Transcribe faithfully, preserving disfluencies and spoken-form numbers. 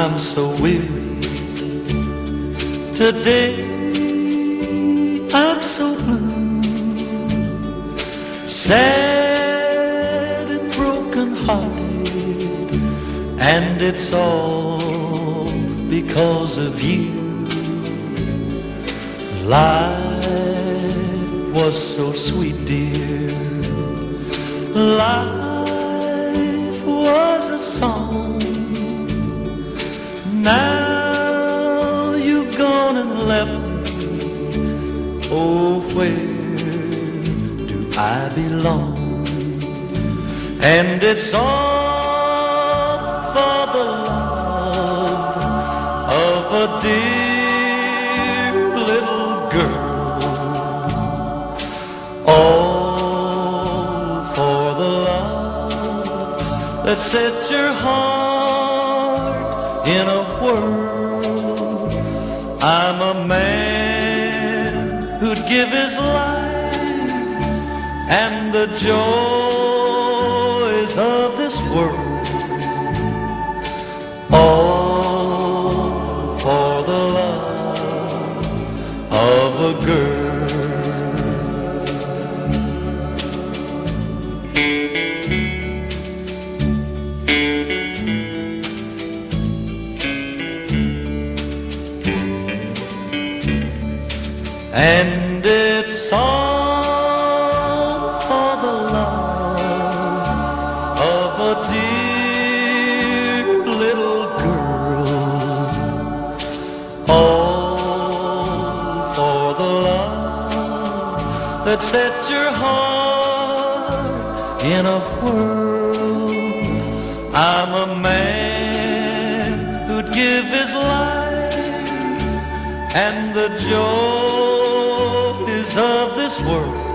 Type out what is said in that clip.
I'm so weary. Today I'm so blue, sad and broken hearted, and it's all because of you. Life was so sweet, dear. Life was a song. Now you've gone and left me. Oh, where do I belong? And it's all for the love of a dear little girl. All for the love that set your heart in a whirl. I'm a man who'd give his life and the joys of this world, all for the love of a girl. And it's all for the love of a dear little girl, all for the love that set your heart in a whirl. I'm a man who'd give his life and the joy of this world,